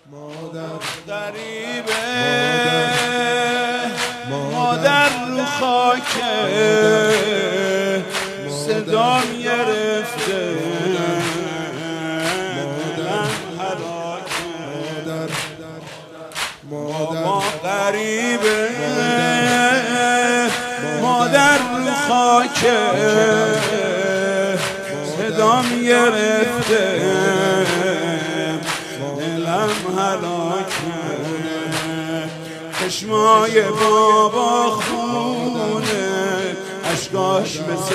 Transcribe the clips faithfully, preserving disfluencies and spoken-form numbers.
مادر غریبه مادر رو خاکه صدام گرفته دلم هلاکه بابا غریبه مادر رو خاکه صدام گرفته دلم هلاکه چشمای بابا خونه اشکاش مثل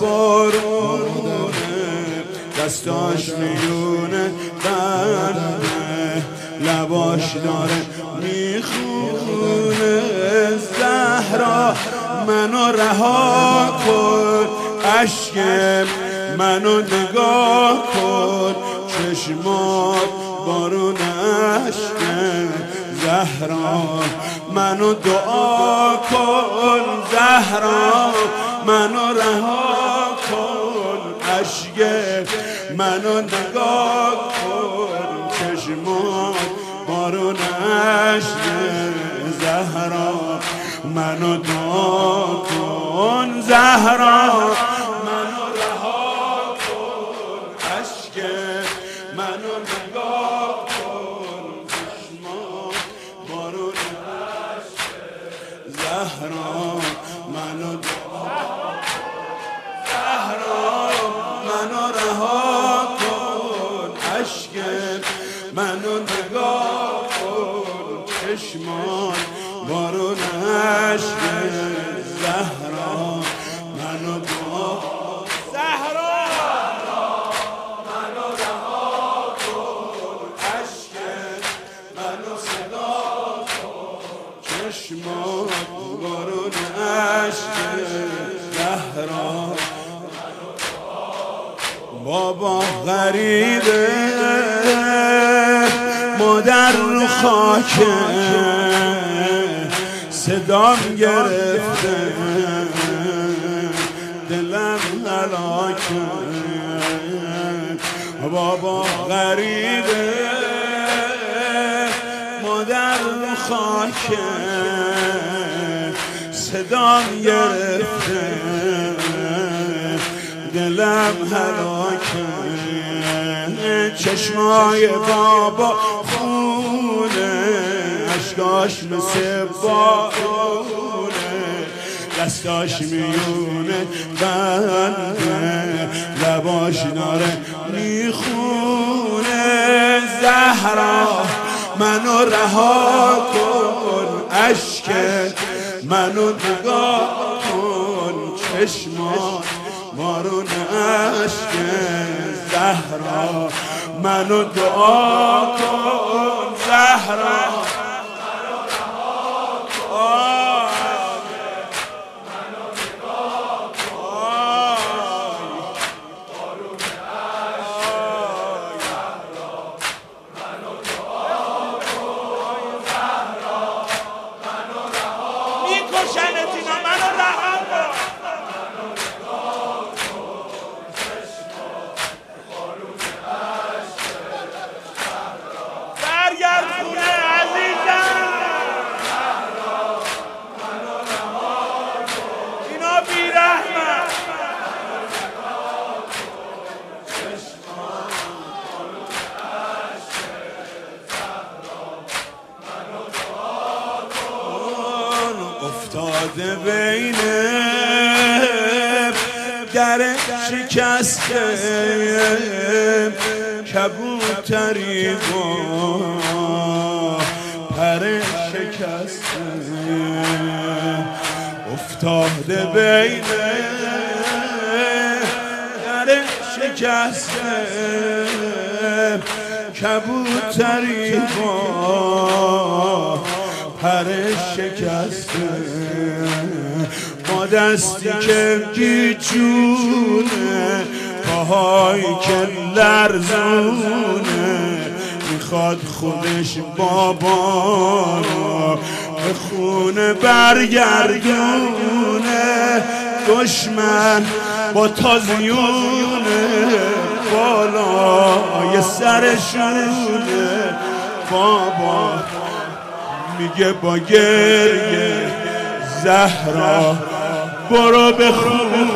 بارونه دستاش میونه بنده لباش داره میخونه زهرا منو رها کن اشک منو نگاه کن چشمات بارون اشک زهرا منو دعا کن زهرا منو رها کن اشک منو نگاه کن چشمات بارون اشک زهرا منو دعا کن زهرا منو رها کن اشک منو نگاه کن چشمات بارون اشک زهرا منو دعا زهرا منو رها کن اشک منو نگاه کن چشمات بارون اشک زهرا منو دعا زهرا منو رها کن اشک منو صدا کن چشمات بارون اشک زهرا بابا غریبه مادر رو خاکه صدام گرفته دلم هلاکه بابا غریبه مادر رو خاکه صدام گرفته دلم هلاکه چشمای بابا خونه اشکاش مثل بارونه دستاش میونه بنده لباش داره میخونه زهرا منو رها کن اشک منو نگاه کن چشمات بارون اشک زهرا منو دعا کن زهرا منو رها کن منو نگاه کن بارون اشک زهرا منو دعا کن زهرا منو رها میکشنت اینا منو رها کن افتاده بین در شکسته کبوتری با پر شکسته افتاده بین در شکسته کبوتری با پر شکسته با دستی که گیجونه پاهایی که لرزونه میخواد خودش بابا رو به خونه برگردونه دشمن با تازیونه بالای سرشونه بابا میگه با گریه زهرا برو به خونه.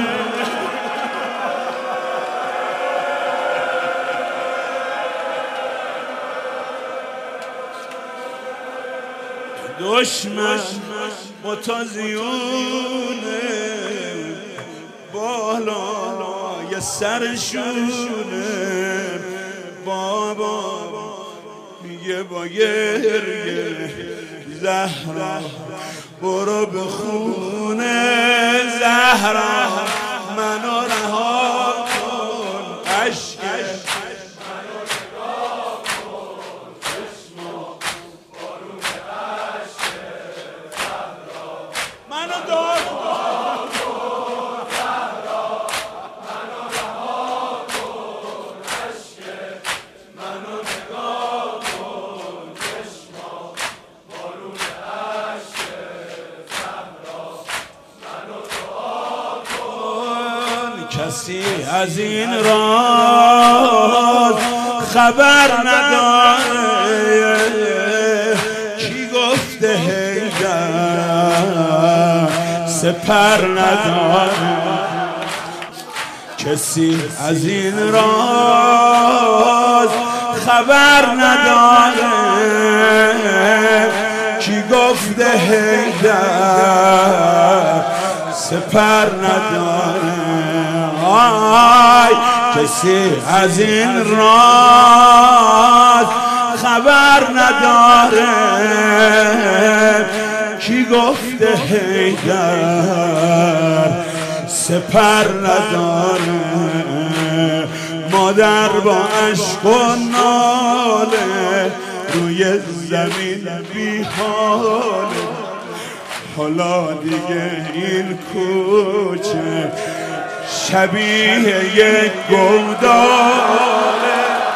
دشمن متازیونه بالای سرشونه بابا میگه با گریه زهرا برو به خونه. زهرا منو رها کن عشق منو دار کسی از این راز خبر نداره کی گفته هیدر سپر نداره. کسی از این راز خبر نداره کی گفته هیدر سپر نداره. آی کسی از این راز خبر نداره کی گفته هیدر سپر نداره. مادر با عشق و ناله روی زمین بی حاله. حالا دیگه این کوچه شبیه یک گوداله.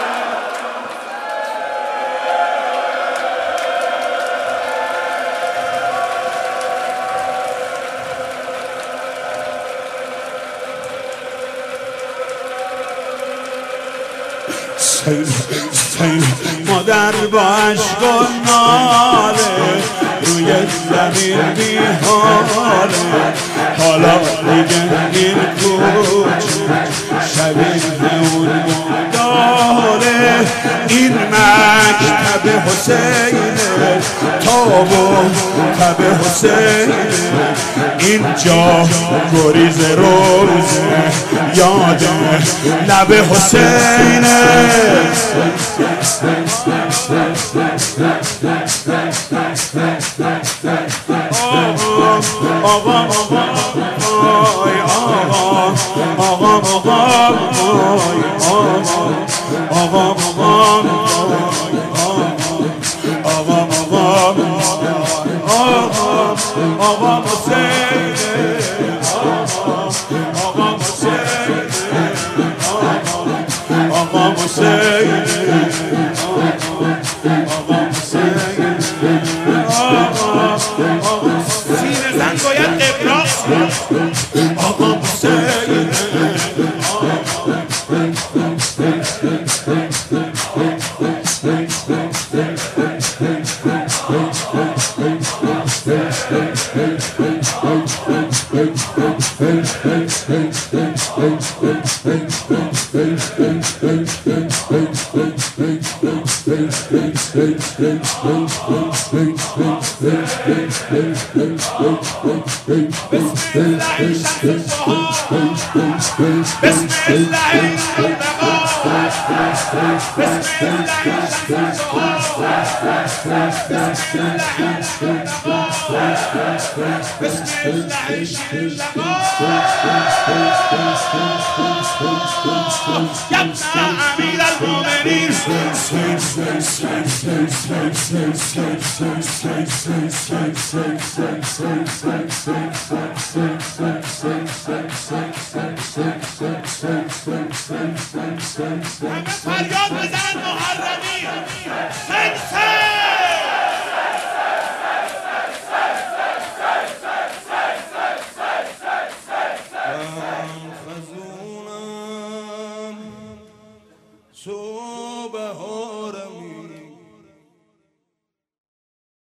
مادر با عشق و ناله روی زمین بی حاله. حالا دیگه این کوچه شبیه اون گوداله. این مکتب حسینه تابو تب حسینه اینجا گریز روزه یاد لب حسینه. آقا آقا آی آقا آقا آقا آی آقا آقا آقا آقا آقا حسین آقا حسین آقا حسین آقا حسین سینه زن باید قبراق آقا حسین فریاد بزن محرمی